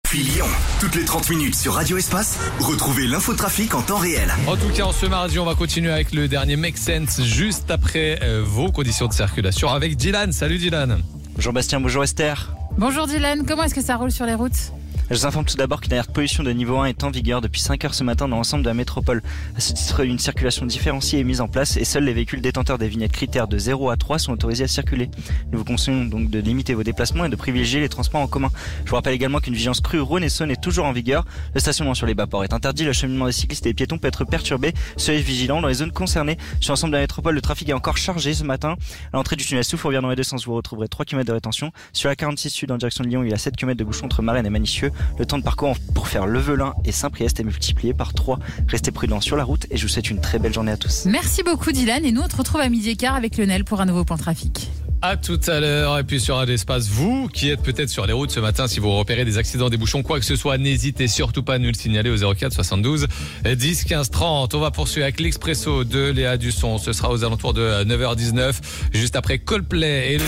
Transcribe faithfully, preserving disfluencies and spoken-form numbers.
Puis Lyon, toutes les trente minutes sur Radio Espace, retrouvez l'infotrafic en temps réel. En tout cas, en ce mardi, on va continuer avec le dernier Make Sense juste après euh, vos conditions de circulation avec Dylan. Salut Dylan. Bonjour Bastien, bonjour Esther. Bonjour Dylan, comment est-ce que ça roule sur les routes ? Je vous informe tout d'abord qu'une alerte pollution de niveau un est en vigueur depuis cinq heures ce matin dans l'ensemble de la métropole. À ce titre, une circulation différenciée est mise en place et seuls les véhicules détenteurs des vignettes critères de zéro à trois sont autorisés à circuler. Nous vous conseillons donc de limiter vos déplacements et de privilégier les transports en commun. Je vous rappelle également qu'une vigilance crue Rhône et Saône est toujours en vigeur. Le stationnement sur les bas-ports est interdit, le cheminement des cyclistes et des piétons peut être perturbé. Soyez vigilants dans les zones concernées. Sur l'ensemble de la métropole, le trafic est encore chargé ce matin. À l'entrée du tunnel Sous-Fourvière dans les deux sens, vous retrouverez trois kilomètres de rétention. Sur la quarante-six sud en direction de Lyon, il y a sept kilomètres de bouchons entre Marennes et Manissieux. Le temps de parcours pour faire Le Velin et Saint-Priest est multiplié par trois. Restez prudents sur la route et je vous souhaite une très belle journée à tous. Merci beaucoup Dylan et nous on se retrouve à midi et quart avec Lionel pour un nouveau point trafic. À tout à l'heure. Et puis sur Radio Espace, vous qui êtes peut-être sur les routes ce matin, si vous repérez des accidents, des bouchons, quoi que ce soit, n'hésitez surtout pas à nous le signaler au zéro quatre soixante-douze dix quinze trente. On va poursuivre avec l'Expresso de Léa Dusson. Ce sera aux alentours de neuf heures dix-neuf, juste après Coldplay et